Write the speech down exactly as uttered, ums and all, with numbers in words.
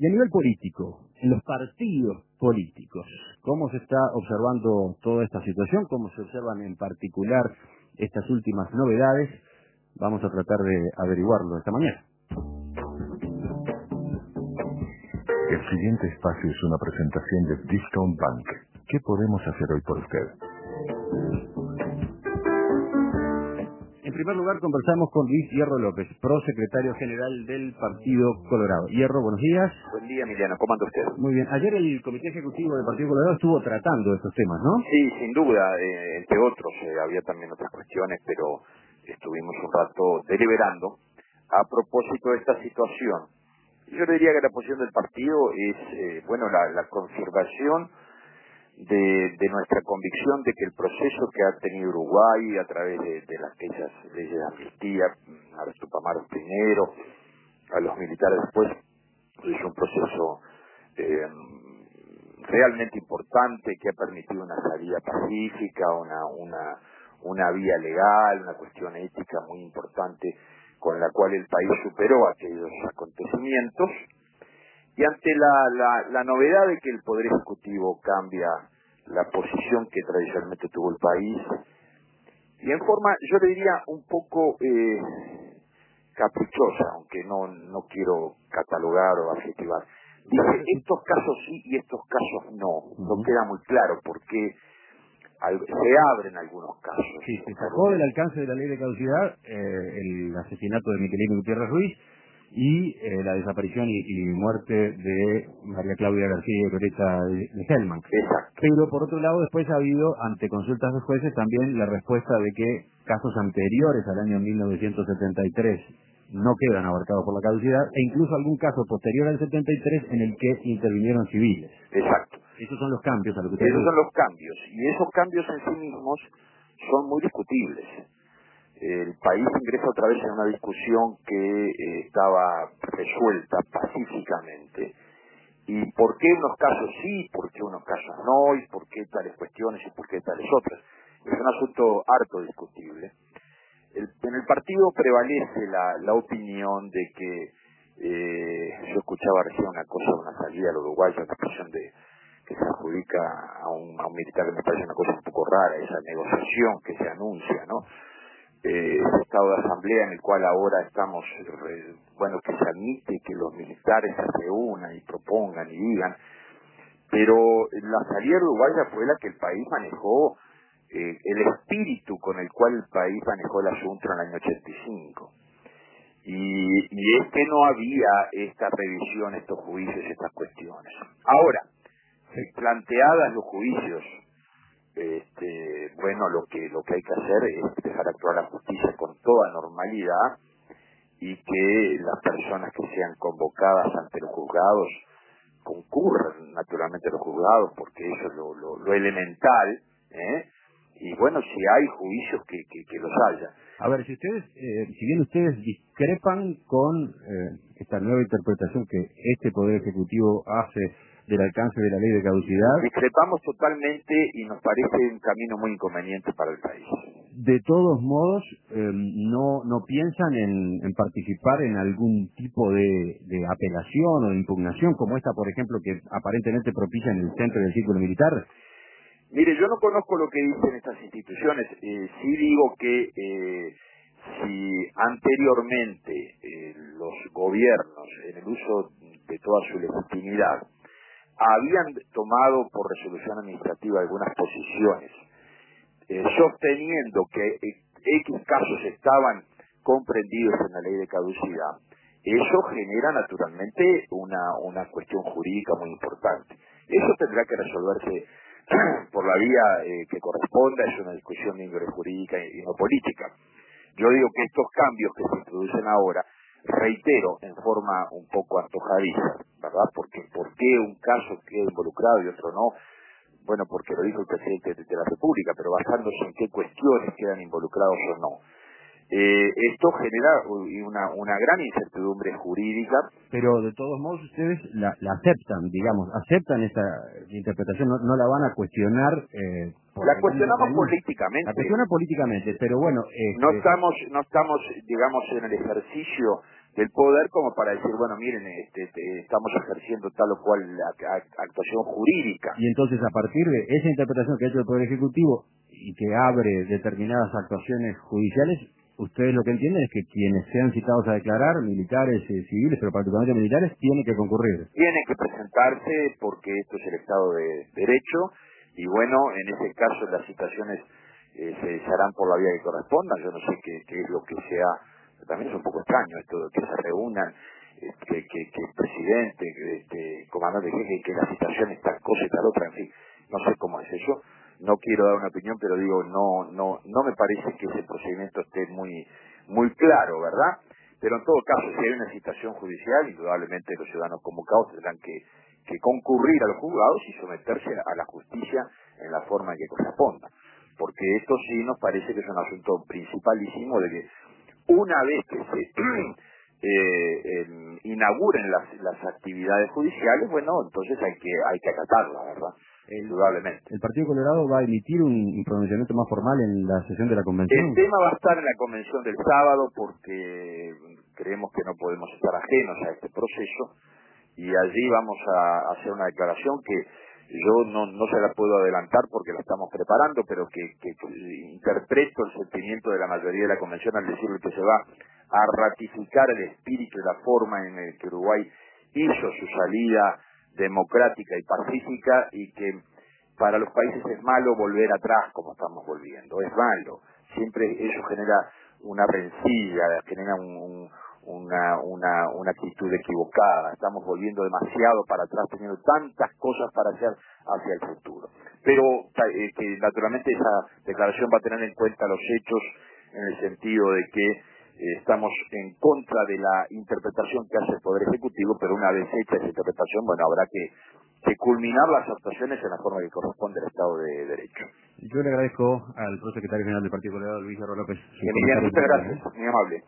Y a nivel político, en los partidos políticos, ¿cómo se está observando toda esta situación? ¿Cómo se observan en particular estas últimas novedades? Vamos a tratar de averiguarlo esta mañana. El siguiente espacio es una presentación de Discount Bank. ¿Qué podemos hacer hoy por usted? En primer lugar, conversamos con Luis Hierro López, prosecretario general del Partido Colorado. Hierro, buenos días. Buen día, Emiliano. ¿Cómo anda usted? Muy bien. Ayer el Comité Ejecutivo del Partido Colorado estuvo tratando estos temas, ¿no? Sí, sin duda. Eh, entre otros, eh, había también otras cuestiones, pero estuvimos un rato deliberando a propósito de esta situación. Yo le diría que la posición del partido es, eh, bueno, la, la conservación de, de nuestra convicción de que el proceso que ha tenido Uruguay a través de, de las, aquellas leyes de amnistía, a los Tupamaros primero, a los militares después, es un proceso eh, realmente importante que ha permitido una salida pacífica, una, una, una vía legal, una cuestión ética muy importante con la cual el país superó aquellos acontecimientos. Y ante la, la, la novedad de que el Poder Ejecutivo cambia la posición que tradicionalmente tuvo el país, y en forma, yo le diría, un poco eh, caprichosa, aunque no, no quiero catalogar o adjetivar, dice estos casos sí y estos casos no, no queda muy claro porque al, se abren algunos casos. Sí, se sacó del alcance de la ley de caducidad eh, el asesinato de Miquelino Gutiérrez Ruiz y eh, la desaparición y, y muerte de María Claudia García y Loreta de, de Hellman. Exacto. Pero por otro lado, después ha habido, ante consultas de jueces, también la respuesta de que casos anteriores al año mil novecientos setenta y tres no quedan abarcados por la caducidad, e incluso algún caso posterior al setenta y tres en el que intervinieron civiles. Exacto. Esos son los cambios a lo que usted Esos dice. son los cambios, y esos cambios en sí mismos son muy discutibles. El país ingresa otra vez en una discusión que eh, estaba resuelta pacíficamente. ¿Y por qué unos casos sí, por qué unos casos no, y por qué tales cuestiones y por qué tales otras? Es un asunto harto discutible. El, en el partido prevalece la, la opinión de que, eh, yo escuchaba recién una cosa de una salida al Uruguay, una expresión de que se adjudica a un, a un militar, que me parece una cosa un poco rara, esa negociación que se anuncia, ¿no? Eh, ese estado de asamblea en el cual ahora estamos, eh, bueno, que se admite que los militares se reúnan y propongan y digan, pero la salida uruguaya fue la que el país manejó, eh, el espíritu con el cual el país manejó el asunto en el año ochenta y cinco. Y, y es que no había esta revisión, estos juicios, estas cuestiones. Ahora, planteadas los juicios, este, bueno, lo que lo que hay que hacer es dejar actuar la justicia con toda normalidad y que las personas que sean convocadas ante los juzgados concurran naturalmente a los juzgados, porque eso es lo, lo, lo elemental, ¿eh? Y bueno, si hay juicios, que, que, que los haya. A ver, si ustedes, eh, si bien ustedes discrepan con eh, esta nueva interpretación que este Poder Ejecutivo hace del alcance de la ley de caducidad, discrepamos totalmente y nos parece un camino muy inconveniente para el país. De todos modos, eh, no no piensan en, en participar en algún tipo de, de apelación o de impugnación, como esta, por ejemplo, que aparentemente propicia en el centro del círculo militar. Mire, yo no conozco lo que dicen estas instituciones. Eh, sí digo que eh, si anteriormente eh, los gobiernos, en el uso de toda su legitimidad, habían tomado por resolución administrativa algunas posiciones, eh, sosteniendo que eh, X casos estaban comprendidos en la ley de caducidad, eso genera naturalmente una, una cuestión jurídica muy importante. Eso tendrá que resolverse por la vía eh, que corresponda, es una discusión de índole jurídica y, y no política. Yo digo que estos cambios que se introducen ahora, reitero, en forma un poco antojadiza, ¿verdad? Porque ¿por qué un caso queda involucrado y otro no? Bueno, porque lo dijo el presidente de la República, pero basándose en qué cuestiones quedan involucrados o no. Eh, esto genera una, una gran incertidumbre jurídica. Pero de todos modos ustedes la, la aceptan, digamos, aceptan esa interpretación, no, no la van a cuestionar. Eh, por la cuestionamos políticamente. La cuestionan políticamente, pero bueno. No Este... estamos, no estamos, digamos, en el ejercicio del poder como para decir, bueno, miren, este, este, estamos ejerciendo tal o cual actuación jurídica. Y entonces, a partir de esa interpretación que ha hecho el Poder Ejecutivo y que abre determinadas actuaciones judiciales, ustedes lo que entienden es que quienes sean citados a declarar, militares, eh, civiles, pero particularmente militares, tienen que concurrir. Tienen que presentarse porque esto es el Estado de Derecho y bueno, en ese caso las citaciones eh, se, se harán por la vía que corresponda. Yo no sé qué, qué es lo que sea, también es un poco extraño esto de que se reúnan, eh, que, que, que el presidente, que este comandante jefe, que la citación es tal cosa y tal otra, en fin, no sé cómo es eso. No quiero dar una opinión, pero digo, no no no me parece que ese procedimiento esté muy muy claro, ¿verdad? Pero en todo caso, si hay una citación judicial, indudablemente los ciudadanos convocados tendrán que, que concurrir a los juzgados y someterse a la justicia en la forma que corresponda. Porque esto sí nos parece que es un asunto principalísimo de que una vez que se eh, eh, inauguren las, las actividades judiciales, bueno, entonces hay que hay que acatarla, ¿verdad? El, Indudablemente. ¿El Partido Colorado va a emitir un, un pronunciamiento más formal en la sesión de la convención? El tema va a estar en la convención del sábado porque creemos que no podemos estar ajenos a este proceso y allí vamos a hacer una declaración que yo no, no se la puedo adelantar porque la estamos preparando, pero que, que, que interpreto el sentimiento de la mayoría de la convención al decirle que se va a ratificar el espíritu y la forma en el que Uruguay hizo su salida democrática y pacífica y que para los países es malo volver atrás como estamos volviendo, es malo. Siempre eso genera una rencilla, genera un, un, una, una, una actitud equivocada. Estamos volviendo demasiado para atrás, teniendo tantas cosas para hacer hacia el futuro. Pero eh, que naturalmente esa declaración va a tener en cuenta los hechos en el sentido de que eh, estamos en contra de la interpretación que hace el Poder Ejecutivo, pero una vez hecha esa interpretación, bueno, habrá que que culminar las actuaciones en la forma que corresponde al Estado de Derecho. Yo le agradezco al prosecretario general del Partido Colorado, Luis Jarro López. Emiliano, muchas gracias, muy amable.